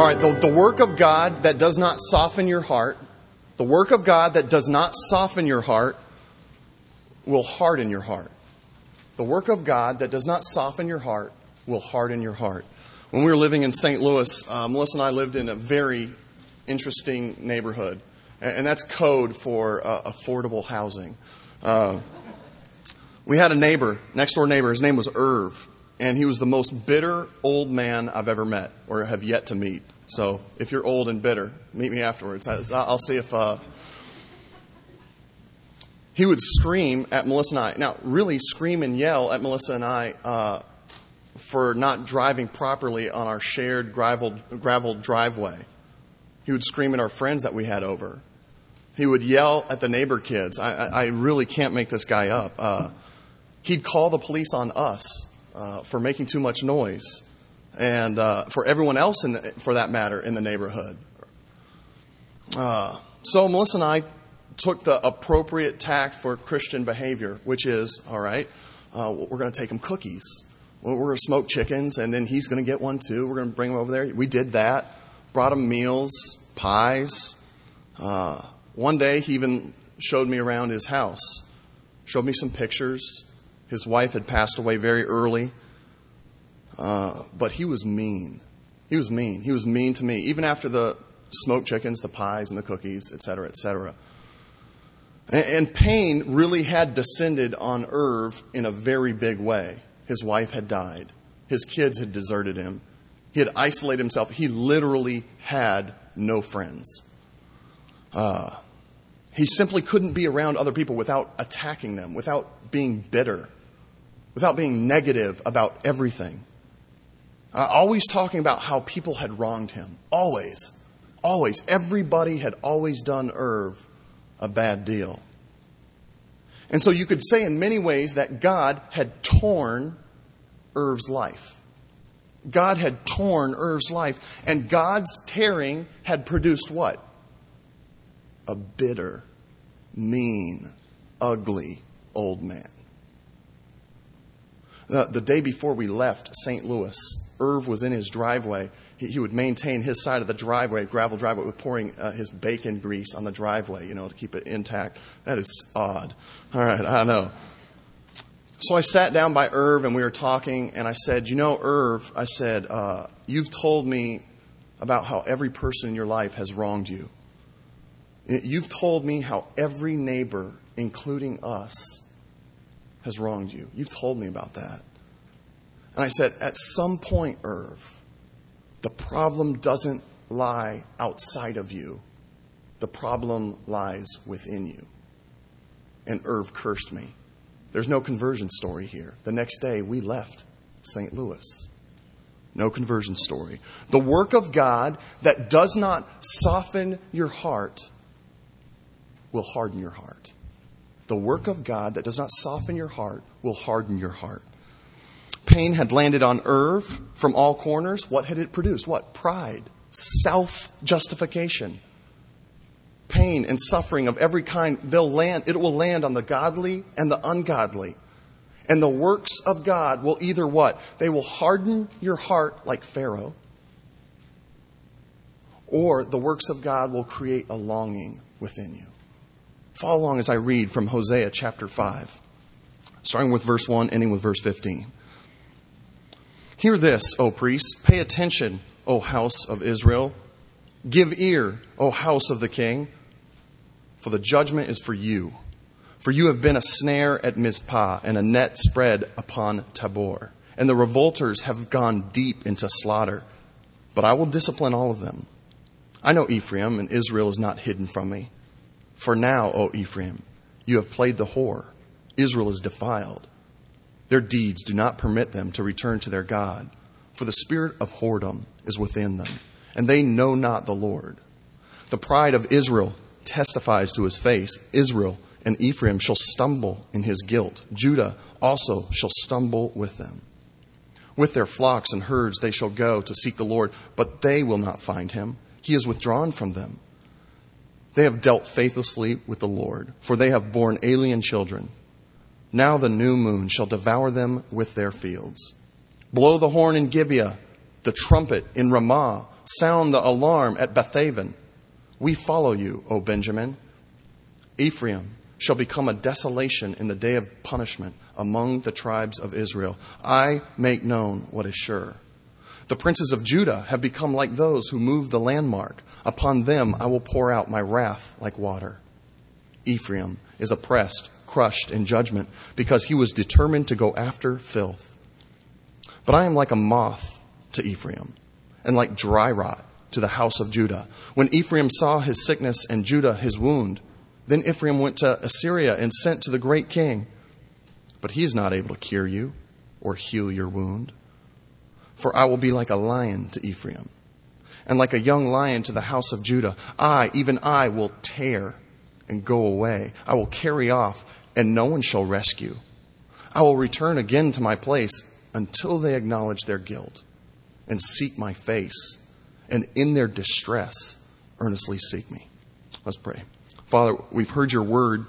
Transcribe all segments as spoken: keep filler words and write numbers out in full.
All right, the, the work of God that does not soften your heart, the work of God that does not soften your heart will harden your heart. The work of God that does not soften your heart will harden your heart. When we were living in Saint Louis, uh, Melissa and I lived in a very interesting neighborhood. And, and that's code for uh, affordable housing. Uh, we had a neighbor, next door neighbor, his name was Irv. And he was the most bitter old man I've ever met or have yet to meet. So if you're old and bitter, meet me afterwards. I'll see if... Uh... He would scream at Melissa and I. Now, really scream and yell at Melissa and I uh, for not driving properly on our shared gravel, gravel driveway. He would scream at our friends that we had over. He would yell at the neighbor kids. I, I, I really can't make this guy up. Uh, he'd call the police on us. Uh, for making too much noise, and uh, for everyone else, in the, for that matter, in the neighborhood. Uh, so Melissa and I took the appropriate tact for Christian behavior, which is, all right, uh, we're going to take him cookies. We're going to smoke chickens, and then he's going to get one too. We're going to bring him over there. We did that. Brought him meals, pies. Uh, one day, he even showed me around his house. Showed me some pictures. His wife had passed away very early, uh, but he was mean. He was mean. He was mean to me, even after the smoked chickens, the pies, and the cookies, et cetera, et cetera. And, and pain really had descended on Irv in a very big way. His wife had died. His kids had deserted him. He had isolated himself. He literally had no friends. Uh, he simply couldn't be around other people without attacking them, without being bitter, without being negative about everything. Uh, always talking about how people had wronged him. Always. Always. Everybody had always done Irv a bad deal. And so you could say in many ways that God had torn Irv's life. God had torn Irv's life. And God's tearing had produced what? A bitter, mean, ugly old man. The, the day before we left Saint Louis, Irv was in his driveway. He, he would maintain his side of the driveway, gravel driveway, with pouring uh, his bacon grease on the driveway, you know, to keep it intact. That is odd. All right, I know. So I sat down by Irv and we were talking, and I said, you know, Irv, I said, uh, you've told me about how every person in your life has wronged you. You've told me how every neighbor, including us, has wronged you. You've told me about that. And I said, at some point, Irv, the problem doesn't lie outside of you. The problem lies within you. And Irv cursed me. There's no conversion story here. The next day, we left Saint Louis. No conversion story. The work of God that does not soften your heart will harden your heart. The work of God that does not soften your heart will harden your heart. Pain had landed on Irv from all corners. What had it produced? What? Pride. Self-justification. Pain and suffering of every kind. They'll land, it will land on the godly and the ungodly. And the works of God will either what? They will harden your heart like Pharaoh. Or the works of God will create a longing within you. Follow along as I read from Hosea chapter five, starting with verse one, ending with verse fifteen. Hear this, O priests. Pay attention, O house of Israel. Give ear, O house of the king. For the judgment is for you. For you have been a snare at Mizpah and a net spread upon Tabor. And the revolters have gone deep into slaughter. But I will discipline all of them. I know Ephraim, and Israel is not hidden from me. For now, O Ephraim, you have played the whore. Israel is defiled. Their deeds do not permit them to return to their God. For the spirit of whoredom is within them, and they know not the Lord. The pride of Israel testifies to his face. Israel and Ephraim shall stumble in his guilt. Judah also shall stumble with them. With their flocks and herds they shall go to seek the Lord, but they will not find him. He is withdrawn from them. They have dealt faithlessly with the Lord, for they have borne alien children. Now the new moon shall devour them with their fields. Blow the horn in Gibeah, the trumpet in Ramah, sound the alarm at Bethaven. We follow you, O Benjamin. Ephraim shall become a desolation in the day of punishment among the tribes of Israel. I make known what is sure. The princes of Judah have become like those who move the landmark. Upon them I will pour out my wrath like water. Ephraim is oppressed, crushed in judgment, because he was determined to go after filth. But I am like a moth to Ephraim, and like dry rot to the house of Judah. When Ephraim saw his sickness and Judah his wound, then Ephraim went to Assyria and sent to the great king. But he is not able to cure you or heal your wound. For I will be like a lion to Ephraim, and like a young lion to the house of Judah. I, even I, will tear and go away. I will carry off, and no one shall rescue. I will return again to my place until they acknowledge their guilt and seek my face, and in their distress earnestly seek me. Let's pray. Father, we've heard your word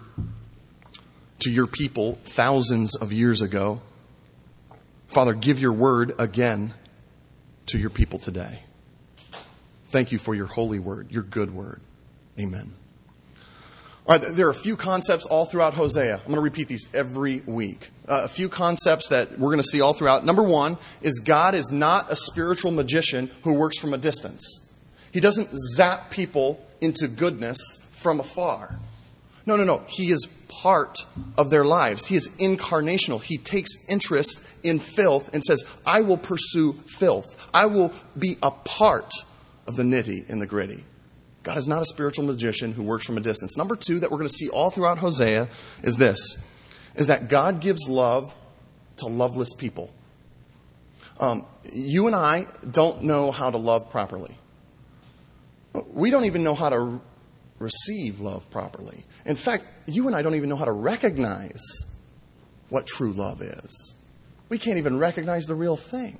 to your people thousands of years ago. Father, give your word again to your people today. Thank you for your holy word, your good word. Amen. All right, there are a few concepts all throughout Hosea. I'm going to repeat these every week. Uh, a few concepts that we're going to see all throughout. Number one is God is not a spiritual magician who works from a distance. He doesn't zap people into goodness from afar. No, no, no. He is part of their lives. He is incarnational. He takes interest in filth and says, I will pursue filth. I will be a part of the nitty and the gritty. God is not a spiritual magician who works from a distance. Number two that we're going to see all throughout Hosea is this, is that God gives love to loveless people. Um, you and I don't know how to love properly. We don't even know how to receive love properly. In fact, you and I don't even know how to recognize what true love is. We can't even recognize the real thing.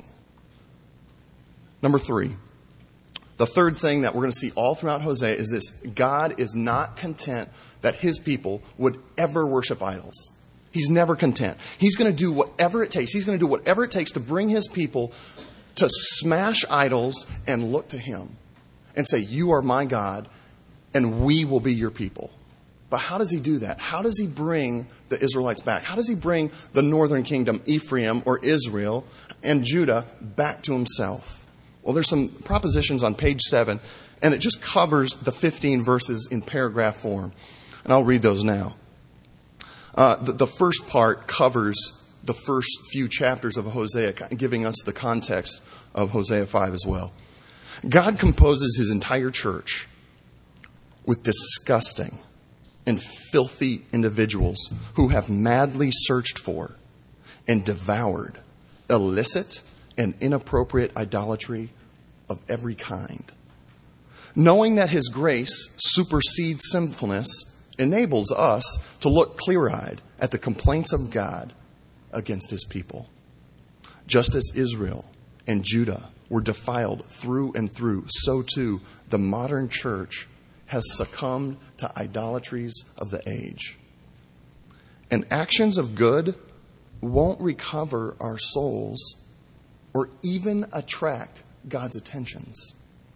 Number three, the third thing that we're going to see all throughout Hosea is this. God is not content that his people would ever worship idols. He's never content. He's going to do whatever it takes. He's going to do whatever it takes to bring his people to smash idols and look to him and say, you are my God, and we will be your people. But how does he do that? How does he bring the Israelites back? How does he bring the northern kingdom, Ephraim or Israel, and Judah back to himself? Well, there's some propositions on page seven, and it just covers the fifteen verses in paragraph form. And I'll read those now. Uh, the, the first part covers the first few chapters of Hosea, giving us the context of Hosea five as well. God composes his entire church with disgusting and filthy individuals who have madly searched for and devoured illicit and inappropriate idolatry of every kind. Knowing that his grace supersedes sinfulness enables us to look clear-eyed at the complaints of God against his people. Just as Israel and Judah were defiled through and through, so too the modern church has succumbed to idolatries of the age. And actions of good won't recover our souls or even attract God's attentions.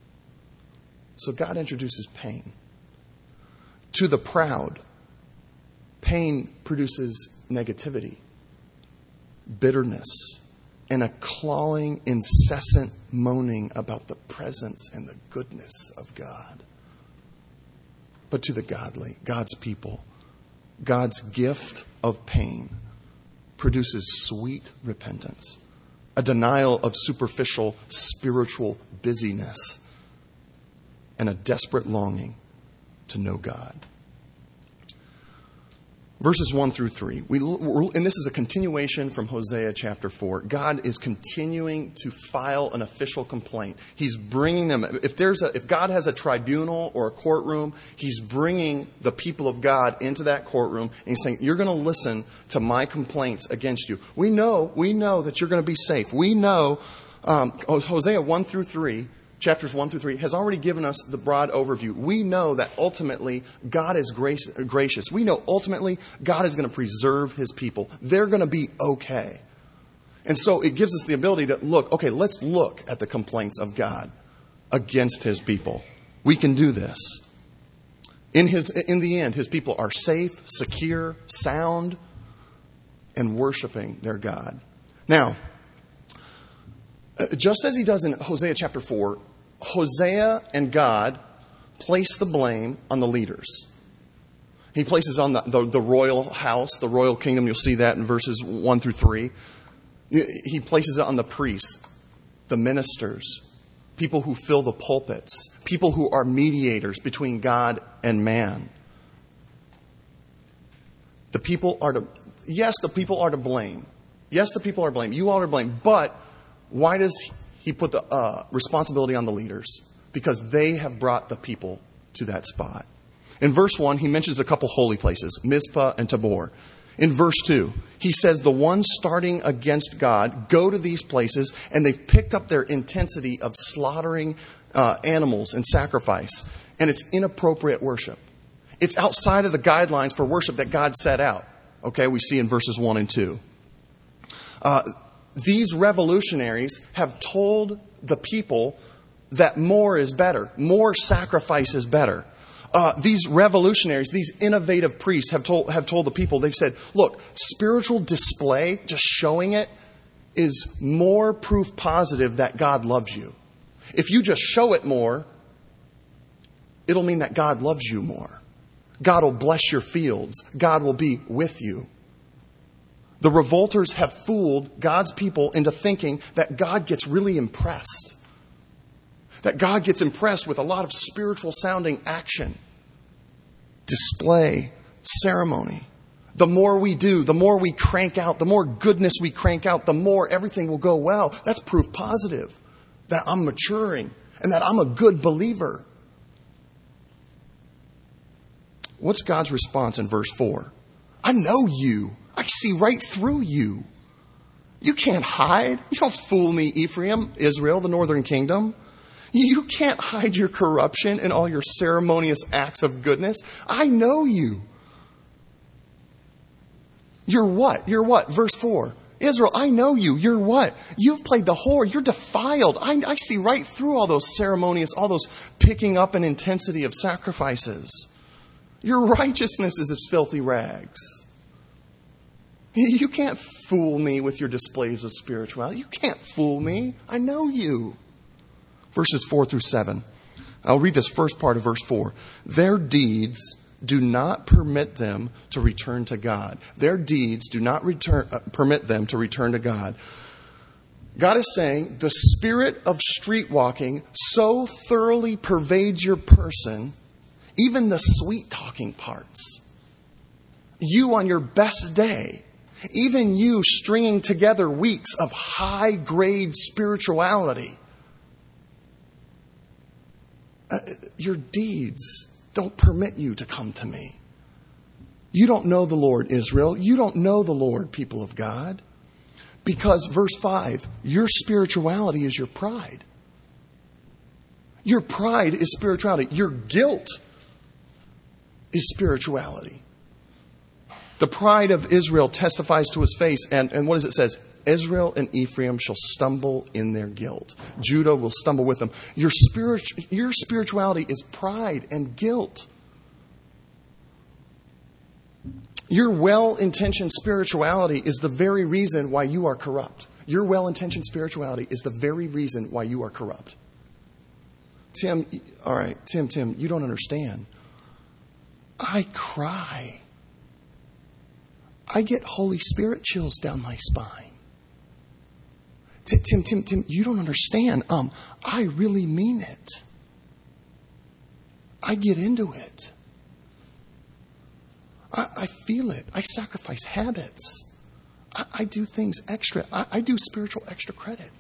So God introduces pain. To the proud, pain produces negativity, bitterness, and a clawing, incessant moaning about the presence and the goodness of God. But to the godly, God's people, God's gift of pain produces sweet repentance, a denial of superficial spiritual busyness, and a desperate longing to know God. Verses one through three. We, and this is a continuation from Hosea chapter four. God is continuing to file an official complaint. He's bringing them. If there's a, if God has a tribunal or a courtroom, he's bringing the people of God into that courtroom and he's saying, "You're going to listen to my complaints against you." We know, we know that you're going to be safe. We know um, Hosea one through three. Chapters one through three has already given us the broad overview. We know that ultimately God is grace, gracious. We know ultimately God is going to preserve his people. They're going to be okay. And so it gives us the ability to look, okay, let's look at the complaints of God. against his people. We can do this. In his, in the end, his people are safe, secure, sound, and worshiping their God. Now, just as he does in Hosea chapter four, Hosea and God place the blame on the leaders. He places on the, the, the royal house, the royal kingdom. You'll see that in verses one through three. He places it on the priests, the ministers, people who fill the pulpits, people who are mediators between God and man. The people are to, yes, the people are to blame. Yes, the people are to blame. You all are to blame. But why does he put the uh, responsibility on the leaders? Because they have brought the people to that spot. In verse one, he mentions a couple holy places, Mizpah and Tabor. In verse two, he says the ones starting against God go to these places and they've picked up their intensity of slaughtering uh, animals and sacrifice. And it's inappropriate worship. It's outside of the guidelines for worship that God set out. Okay, we see in verses one and two. Uh, these revolutionaries have told the people that more is better. More sacrifice is better. Uh, these revolutionaries, these innovative priests have told have told the people, they've said, look, spiritual display, just showing it, is more proof positive that God loves you. If you just show it more, it'll mean that God loves you more. God will bless your fields. God will be with you. The revolters have fooled God's people into thinking that God gets really impressed. That God gets impressed with a lot of spiritual sounding action, display, ceremony. The more we do, the more we crank out, the more goodness we crank out, the more everything will go well. That's proof positive that I'm maturing and that I'm a good believer. What's God's response in verse four? I know you. I see right through you. You can't hide. You don't fool me, Ephraim, Israel, the northern kingdom. You can't hide your corruption and all your ceremonious acts of goodness. I know you. You're what? You're what? Verse four. Israel, I know you. You're what? You've played the whore. You're defiled. I, I see right through all those ceremonious, all those picking up an intensity of sacrifices. Your righteousness is as filthy rags. You can't fool me with your displays of spirituality. You can't fool me. I know you. Verses four through seven. I'll read this first part of verse four. Their deeds do not permit them to return to God. Their deeds do not return, uh, permit them to return to God. God is saying the spirit of street walking so thoroughly pervades your person, even the sweet talking parts. You on your best day, even you stringing together weeks of high grade spirituality. Uh, your deeds don't permit you to come to me. You don't know the Lord, Israel. You don't know the Lord, people of God. Because, verse five, your spirituality is your pride. Your pride is spirituality. Your guilt is spirituality. The pride of Israel testifies to his face. And, and what does it say? Israel and Ephraim shall stumble in their guilt. Judah will stumble with them. Your, spirit, your spirituality is pride and guilt. Your well-intentioned spirituality is the very reason why you are corrupt. Your well-intentioned spirituality is the very reason why you are corrupt. Tim, all right, Tim, Tim, you don't understand. I cry. I get Holy Spirit chills down my spine. Tim, Tim, Tim, you don't understand. Um, I really mean it. I get into it. I, I feel it. I sacrifice habits. I, I do things extra. I, I do spiritual extra credit.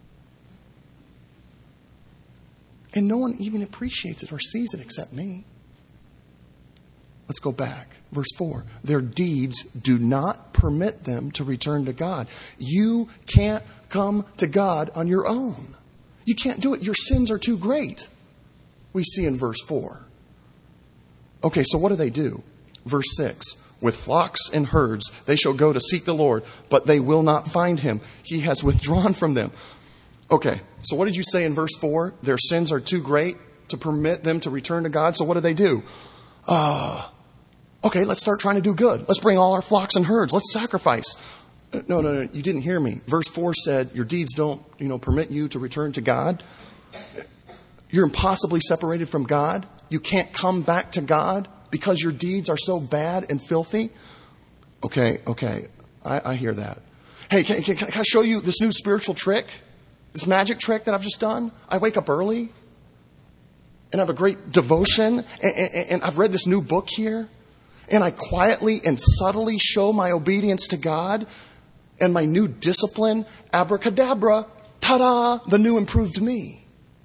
And no one even appreciates it or sees it except me. Let's go back. Verse four. Their deeds do not permit them to return to God. You can't come to God on your own. You can't do it. Your sins are too great. We see in verse four. Okay, so what do they do? Verse six. With flocks and herds they shall go to seek the Lord, but they will not find him. He has withdrawn from them. Okay, so what did you say in verse four? Their sins are too great to permit them to return to God. So what do they do? Uh, okay, let's start trying to do good. Let's bring all our flocks and herds. Let's sacrifice. No, no, no, you didn't hear me. Verse four said, your deeds don't, you know, permit you to return to God. You're impossibly separated from God. You can't come back to God because your deeds are so bad and filthy. Okay, okay, I, I hear that. Hey, can, can, can I show you this new spiritual trick? This magic trick that I've just done? I wake up early and I have a great devotion and, and, and I've read this new book here and I quietly and subtly show my obedience to God and my new discipline, abracadabra, ta-da, the new improved me.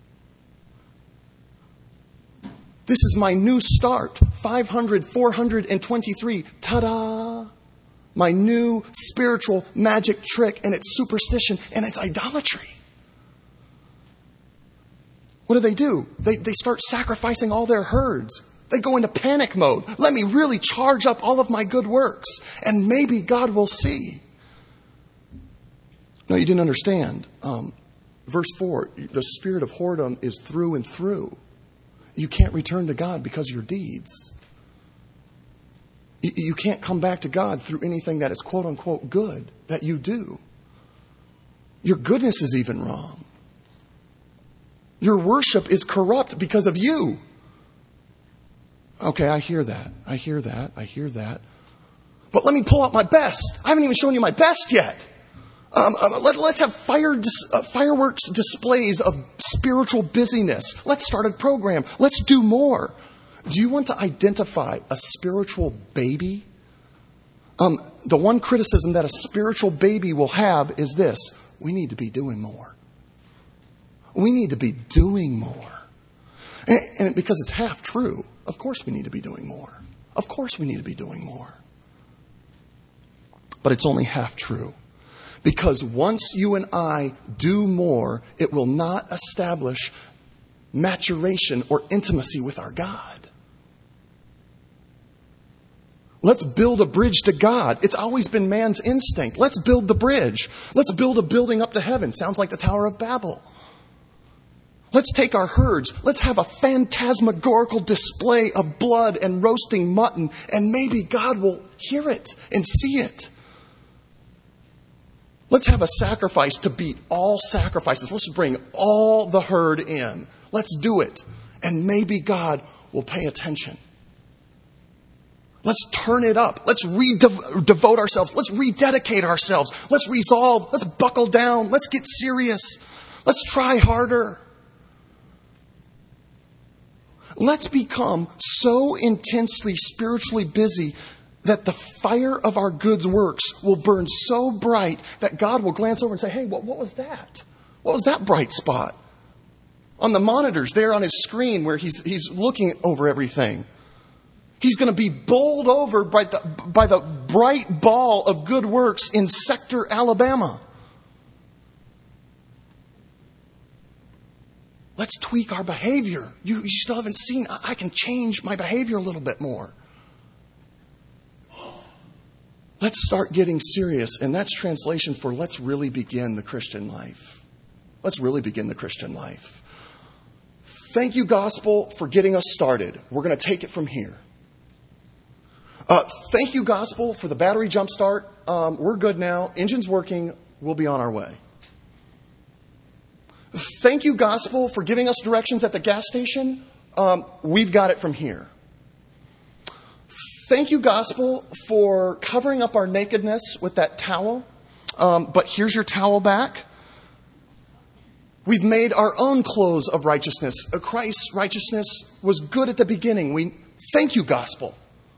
This is my new start, five hundred, four hundred twenty-three, ta-da. My new spiritual magic trick, and it's superstition, and it's idolatry. What do they do? They, they start sacrificing all their herds. They go into panic mode. Let me really charge up all of my good works, and maybe God will see. No, you didn't understand. Um, verse four, the spirit of whoredom is through and through. You can't return to God because of your deeds. You, you can't come back to God through anything that is quote unquote good that you do. Your goodness is even wrong. Your worship is corrupt because of you. Okay, I hear that. I hear that. I hear that. But let me pull out my best. I haven't even shown you my best yet. Um, uh, let, let's have fire dis, uh, fireworks displays of spiritual busyness. Let's start a program. Let's do more. Do you want to identify a spiritual baby? Um, the one criticism that a spiritual baby will have is this. We need to be doing more. We need to be doing more. And, and because it's half true, of course we need to be doing more. Of course we need to be doing more. But it's only half true. Because once you and I do more, it will not establish maturation or intimacy with our God. Let's build a bridge to God. It's always been man's instinct. Let's build the bridge. Let's build a building up to heaven. Sounds like the Tower of Babel. Let's take our herds. Let's have a phantasmagorical display of blood and roasting mutton, and maybe God will hear it and see it. Let's have a sacrifice to beat all sacrifices. Let's bring all the herd in. Let's do it. And maybe God will pay attention. Let's turn it up. Let's re-devote ourselves. Let's rededicate ourselves. Let's resolve. Let's buckle down. Let's get serious. Let's try harder. Let's become so intensely spiritually busy that the fire of our good works will burn so bright that God will glance over and say, hey, what, what was that? What was that bright spot? On the monitors there on his screen where he's, he's looking over everything. He's going to be bowled over by the, by the bright ball of good works in Sector, Alabama. Let's tweak our behavior. You, you still haven't seen, I can change my behavior a little bit more. Let's start getting serious. And that's translation for let's really begin the Christian life. Let's really begin the Christian life. Thank you, gospel, for getting us started. We're going to take it from here. Uh, thank you, gospel, for the battery jump start. Um, we're good now. Engine's working. We'll be on our way. Thank you, gospel, for giving us directions at the gas station. Um, we've got it from here. Thank you, gospel, for covering up our nakedness with that towel. Um, but here's your towel back. We've made our own clothes of righteousness. Christ's righteousness was good at the beginning. We thank you, gospel.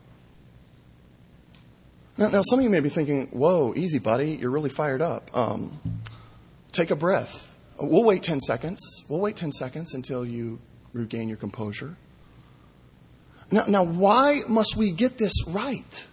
Now, now some of you may be thinking, whoa, easy, buddy. You're really fired up. Um, take a breath. We'll wait ten seconds. We'll wait ten seconds until you regain your composure. Now, now why must we get this right?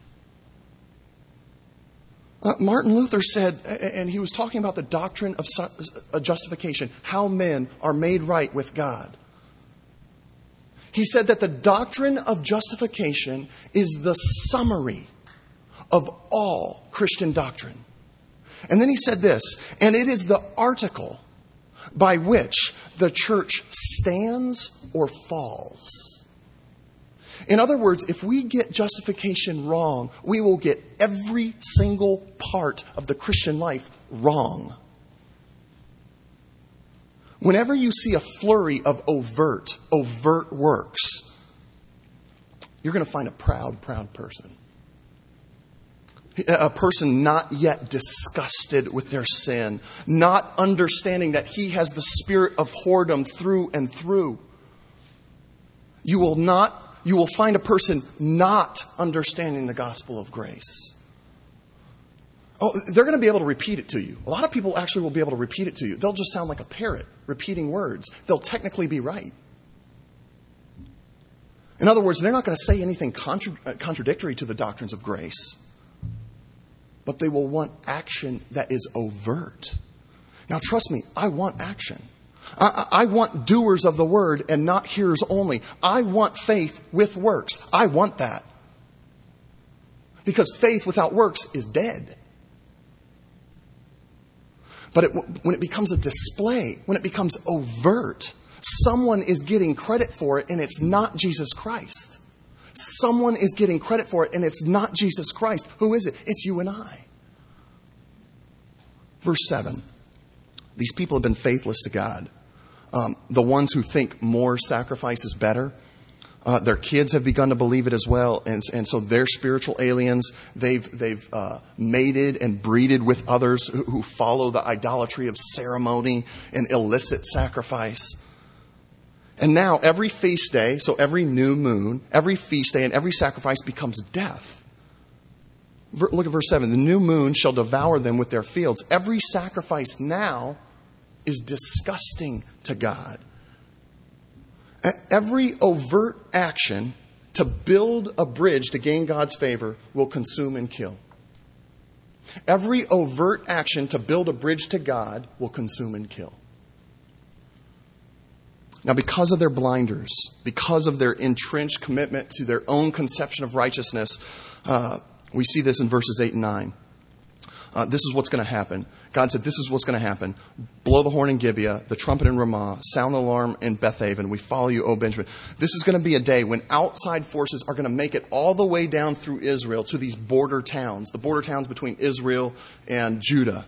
Uh, Martin Luther said, and he was talking about the doctrine of su- justification, how men are made right with God. He said that the doctrine of justification is the summary of all Christian doctrine. And then he said this, and it is the article by which the church stands or falls. In other words, if we get justification wrong, we will get every single part of the Christian life wrong. Whenever you see a flurry of overt, overt works, you're going to find a proud, proud person. A person not yet disgusted with their sin, not understanding that he has the spirit of whoredom through and through. You will not, you will find a person not understanding the gospel of grace. Oh, they're going to be able to repeat it to you. A lot of people actually will be able to repeat it to you. They'll just sound like a parrot repeating words. They'll technically be right. In other words, they're not going to say anything contra- contradictory to the doctrines of grace. But they will want action that is overt. Now, trust me, I want action. I, I want doers of the word and not hearers only. I want faith with works. I want that. Because faith without works is dead. But it, when it becomes a display, when it becomes overt, someone is getting credit for it and it's not Jesus Christ. Someone is getting credit for it and it's not Jesus Christ. Who is it? It's you and I. Verse seven. These people have been faithless to God. Um, the ones who think more sacrifice is better. Uh, their kids have begun to believe it as well. And, and so they're spiritual aliens. They've, they've uh, mated and breeded with others who, who follow the idolatry of ceremony and illicit sacrifice. And now every feast day, so every new moon, every feast day and every sacrifice becomes death. Look at verse seven. The new moon shall devour them with their fields. Every sacrifice now is disgusting to God. Every overt action to build a bridge to gain God's favor will consume and kill. Every overt action to build a bridge to God will consume and kill. Now, because of their blinders, because of their entrenched commitment to their own conception of righteousness, uh, we see this in verses eight and nine. Uh, this is what's going to happen. God said, this is what's going to happen. Blow the horn in Gibeah, the trumpet in Ramah, sound the alarm in Bethaven. We follow you, O Benjamin. This is going to be a day when outside forces are going to make it all the way down through Israel to these border towns, the border towns between Israel and Judah.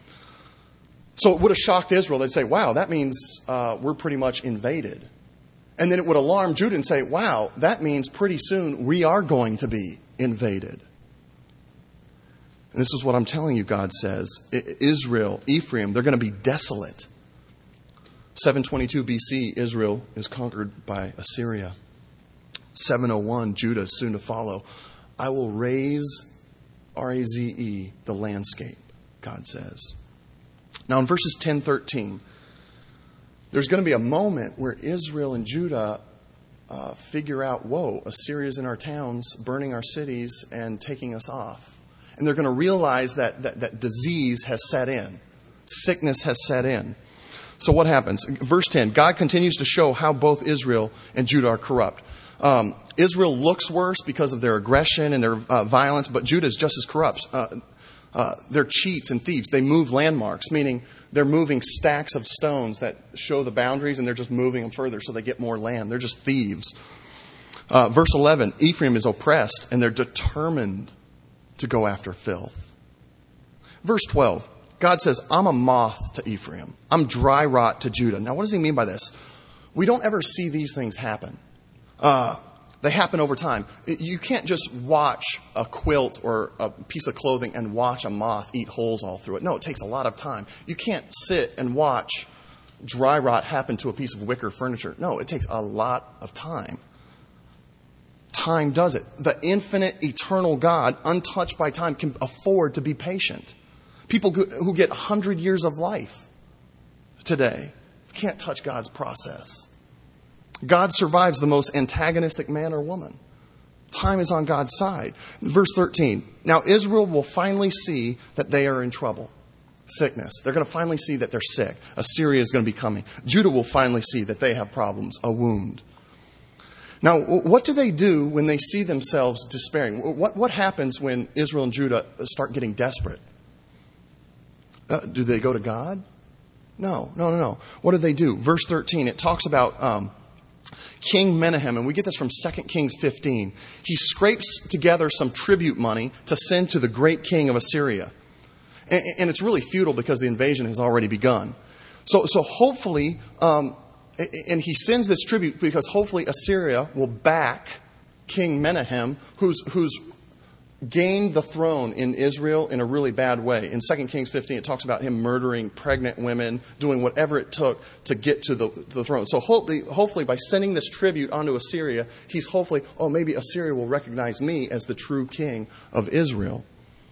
So it would have shocked Israel. They'd say, wow, that means uh, we're pretty much invaded. And then it would alarm Judah and say, wow, that means pretty soon we are going to be invaded. And this is what I'm telling you, God says. Israel, Ephraim, they're going to be desolate. seven twenty-two B C, Israel is conquered by Assyria. seven oh one, Judah is soon to follow. I will raise, R A Z E, the landscape, God says. Now in verses ten, thirteen, there's going to be a moment where Israel and Judah uh, figure out, whoa, Assyria's in our towns, burning our cities and taking us off. And they're going to realize that, that that disease has set in. Sickness has set in. So what happens? Verse ten, God continues to show how both Israel and Judah are corrupt. Um, Israel looks worse because of their aggression and their uh, violence, but Judah is just as corrupt. Uh, uh, they're cheats and thieves. They move landmarks, meaning they're moving stacks of stones that show the boundaries, and they're just moving them further so they get more land. They're just thieves. Uh, verse eleven, Ephraim is oppressed, and they're determined to go after filth. Verse twelve, God says, I'm a moth to Ephraim. I'm dry rot to Judah. Now, what does he mean by this? We don't ever see these things happen. Uh, they happen over time. You can't just watch a quilt or a piece of clothing and watch a moth eat holes all through it. No, it takes a lot of time. You can't sit and watch dry rot happen to a piece of wicker furniture. No, it takes a lot of time. Time does it. The infinite, eternal God, untouched by time, can afford to be patient. People who get one hundred years of life today can't touch God's process. God survives the most antagonistic man or woman. Time is on God's side. Verse thirteen. Now Israel will finally see that they are in trouble. Sickness. They're going to finally see that they're sick. Assyria is going to be coming. Judah will finally see that they have problems, a wound. Now, what do they do when they see themselves despairing? What, what happens when Israel and Judah start getting desperate? Uh, do they go to God? No, no, no, no. What did they do? Verse thirteen, it talks about um, King Menahem, and we get this from Second Kings fifteen. He scrapes together some tribute money to send to the great king of Assyria. And, and it's really futile because the invasion has already begun. So, so hopefully, um, and he sends this tribute because hopefully Assyria will back King Menahem, who's who's gained the throne in Israel in a really bad way. In Second Kings fifteen, it talks about him murdering pregnant women, doing whatever it took to get to the, to the throne. So hopefully, hopefully by sending this tribute onto Assyria, he's hopefully, oh, maybe Assyria will recognize me as the true king of Israel.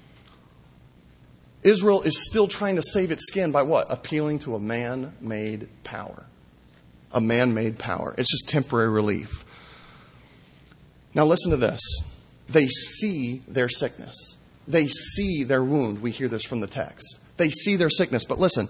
Israel is still trying to save its skin by what? Appealing to a man-made power. A man-made power. It's just temporary relief. Now listen to this. They see their sickness. They see their wound. We hear this from the text. They see their sickness. But listen,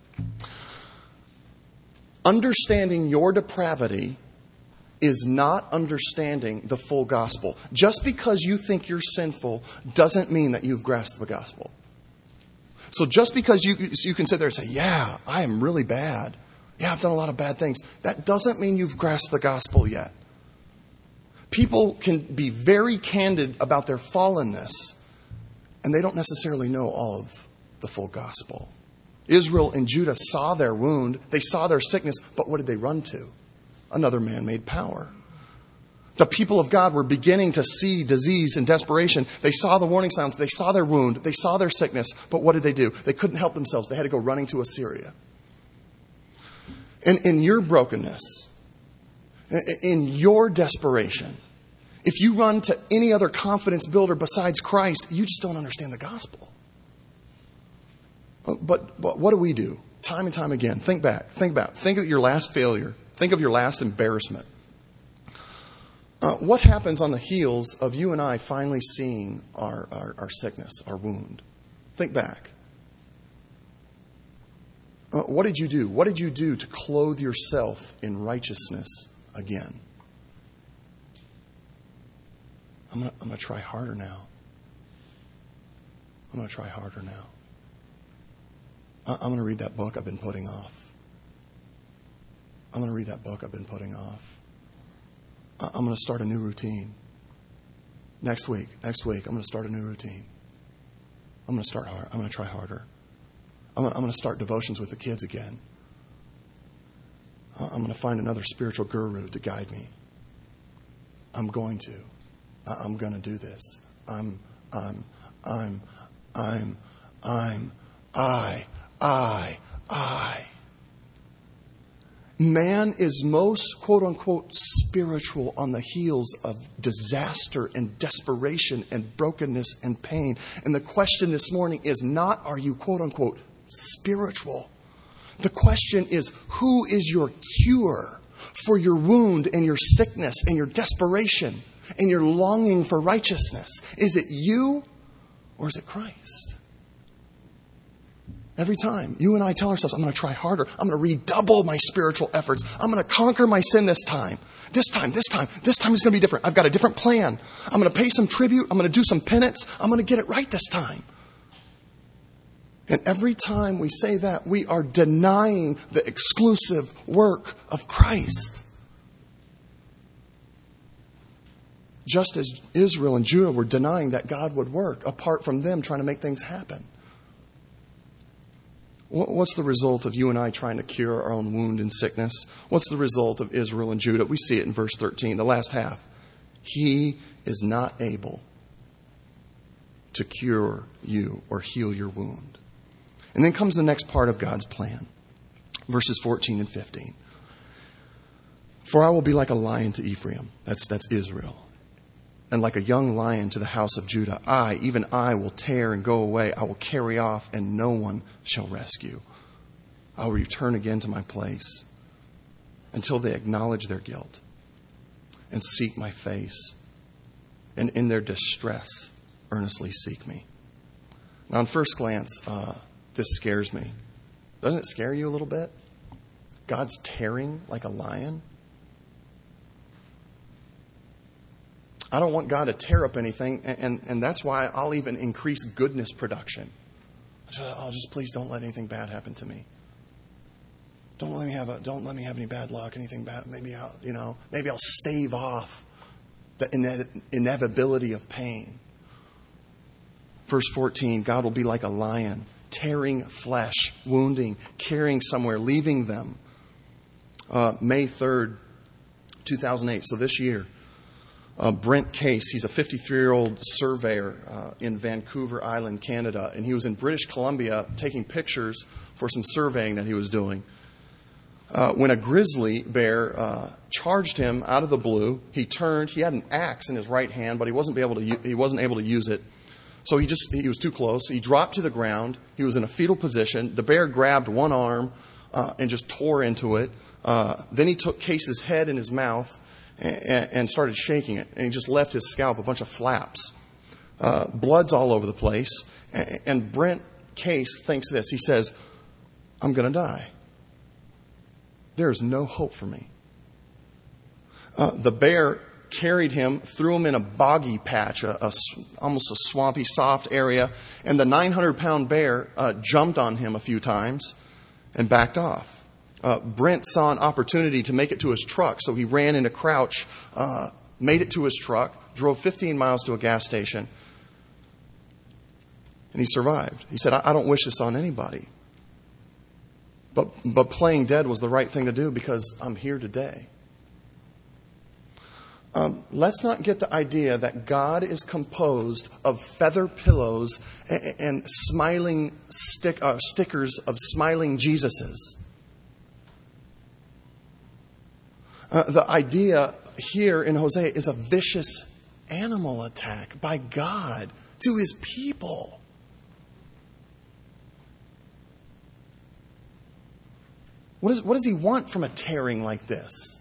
understanding your depravity is not understanding the full gospel. Just because you think you're sinful doesn't mean that you've grasped the gospel. So just because you, you can sit there and say, yeah, I am really bad. Yeah, I've done a lot of bad things. That doesn't mean you've grasped the gospel yet. People can be very candid about their fallenness, and they don't necessarily know all of the full gospel. Israel and Judah saw their wound, they saw their sickness, but what did they run to? Another man-made power. The people of God were beginning to see disease and desperation. They saw the warning signs, they saw their wound, they saw their sickness, but what did they do? They couldn't help themselves. They had to go running to Assyria. And in your brokenness, in your desperation, if you run to any other confidence builder besides Christ, you just don't understand the gospel. But, but what do we do? Time and time again. Think back. Think back. Think of your last failure. Think of your last embarrassment. Uh, what happens on the heels of you and I finally seeing our, our, our sickness, our wound? Think back. Uh, what did you do? What did you do to clothe yourself in righteousness again? I'm going I'm to try harder now. I'm going to try harder now. I'm going to read that book I've been putting off. I'm going to read that book I've been putting off. I'm going to start a new routine. Next week, next week, I'm going to start a new routine. I'm going to start hard. I'm going to try harder. I'm going to, I'm going to start devotions with the kids again. I'm going to find another spiritual guru to guide me. I'm going to. I'm going to do this. I'm, I'm, I'm, I'm, I'm, I, I, I. Man is most, quote unquote, spiritual on the heels of disaster and desperation and brokenness and pain. And the question this morning is not, are you, quote unquote, spiritual? The question is, who is your cure for your wound and your sickness and your desperation and your longing for righteousness? Is it you or is it Christ? Every time you and I tell ourselves, I'm going to try harder. I'm going to redouble my spiritual efforts. I'm going to conquer my sin this time. This time, this time, this time is going to be different. I've got a different plan. I'm going to pay some tribute. I'm going to do some penance. I'm going to get it right this time. And every time we say that, we are denying the exclusive work of Christ. Just as Israel and Judah were denying that God would work apart from them trying to make things happen. What's the result of you and I trying to cure our own wound and sickness? What's the result of Israel and Judah? We see it in verse thirteen, the last half. He is not able to cure you or heal your wound. And then comes the next part of God's plan. Verses fourteen and fifteen. For I will be like a lion to Ephraim. That's, that's Israel. And like a young lion to the house of Judah, I, even I, will tear and go away. I will carry off, and no one shall rescue. I will return again to my place until they acknowledge their guilt and seek my face, and in their distress earnestly seek me. Now, on first glance, uh, this scares me. Doesn't it scare you a little bit? God's tearing like a lion. I don't want God to tear up anything, and, and, and that's why I'll even increase goodness production. Oh, just please don't let anything bad happen to me. Don't let me have a, don't let me have any bad luck, anything bad. Maybe I'll, you know, maybe I'll stave off the ine- inevitability of pain. Verse fourteen, God will be like a lion, tearing flesh, wounding, carrying somewhere, leaving them. Uh, May third, two thousand eight, so this year, uh, Brent Case, he's a fifty-three-year-old surveyor uh, in Vancouver Island, Canada, and he was in British Columbia taking pictures for some surveying that he was doing. Uh, when a grizzly bear uh, charged him out of the blue, he turned. He had an axe in his right hand, but he wasn't able to. He wasn't able to use it. So he just he was too close. He dropped to the ground. He was in a fetal position. The bear grabbed one arm uh, and just tore into it. Uh, then he took Case's head in his mouth and, and started shaking it. And he just left his scalp a bunch of flaps. Uh, blood's all over the place. And, and Brent Case thinks this. He says, "I'm going to die. There is no hope for me." Uh, the bear carried him, threw him in a boggy patch, a, a, almost a swampy, soft area. And the nine hundred pound bear uh, jumped on him a few times and backed off. Uh, Brent saw an opportunity to make it to his truck, so he ran in a crouch, uh, made it to his truck, drove fifteen miles to a gas station, and he survived. He said, I, I don't wish this on anybody. But but playing dead was the right thing to do because I'm here today. Um, let's not get the idea that God is composed of feather pillows and, and smiling stick, uh, stickers of smiling Jesuses. Uh, the idea here in Hosea is a vicious animal attack by God to his people. What, is, what does he want from a tearing like this?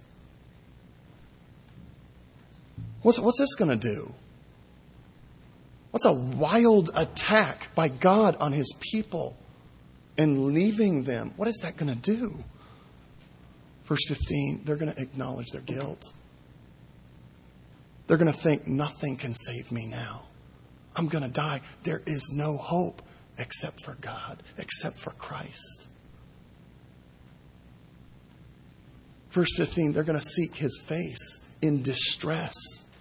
What's, what's this going to do? What's a wild attack by God on his people and leaving them? What is that going to do? Verse fifteen, they're going to acknowledge their guilt. They're going to think, nothing can save me now. I'm going to die. There is no hope except for God, except for Christ. Verse fifteen, they're going to seek his face in distress.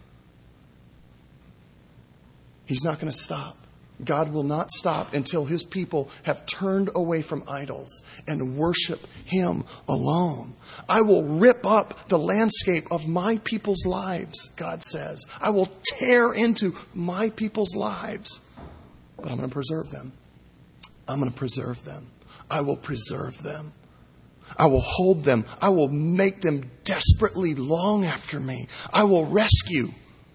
He's not going to stop. God will not stop until his people have turned away from idols and worship him alone. I will rip up the landscape of my people's lives, God says. I will tear into my people's lives, but I'm going to preserve them. I'm going to preserve them. I will preserve them. I will hold them. I will make them desperately long after me. I will rescue.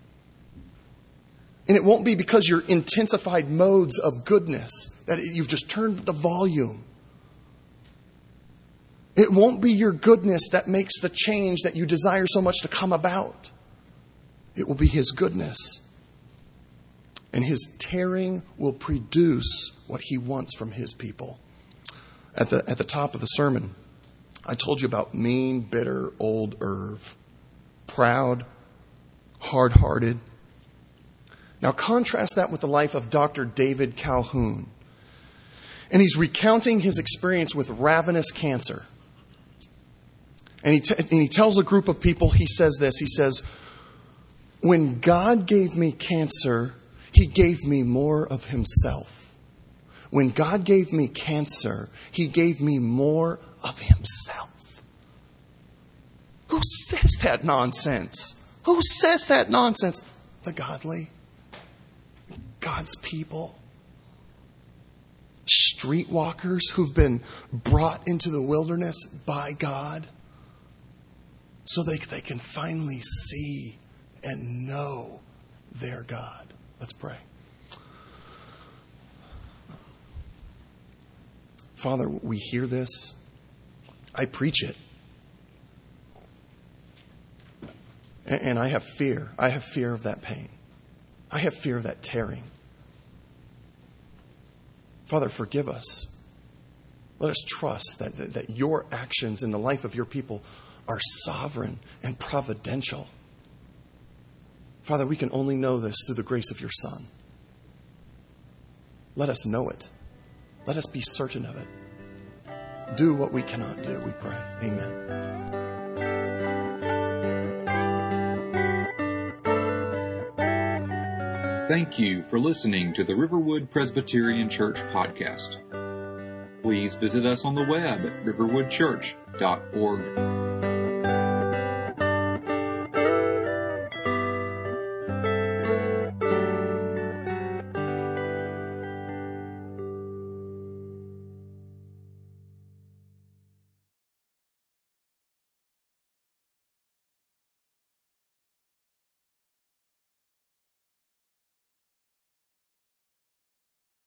And it won't be because you're intensified modes of goodness, that you've just turned the volume. It won't be your goodness that makes the change that you desire so much to come about. It will be his goodness. And his tearing will produce what he wants from his people. At the, at the top of the sermon, I told you about mean, bitter, old Irv. Proud, hard-hearted. Now contrast that with the life of Doctor David Calhoun. And he's recounting his experience with ravenous cancer. And he, t- and he tells a group of people, he says this, he says, when God gave me cancer, he gave me more of himself. When God gave me cancer, he gave me more of himself. Who says that nonsense? Who says that nonsense? The godly. God's people. Streetwalkers who've been brought into the wilderness by God so they, they can finally see and know their God. Let's pray. Father, we hear this. I preach it. And, and I have fear. I have fear of that pain. I have fear of that tearing. Father, forgive us. Let us trust that, that, that your actions in the life of your people are sovereign and providential. Father, we can only know this through the grace of your Son. Let us know it. Let us be certain of it. do what we cannot do, we pray. Amen. Thank you for listening to the Riverwood Presbyterian Church podcast. Please visit us on the web at riverwood church dot org.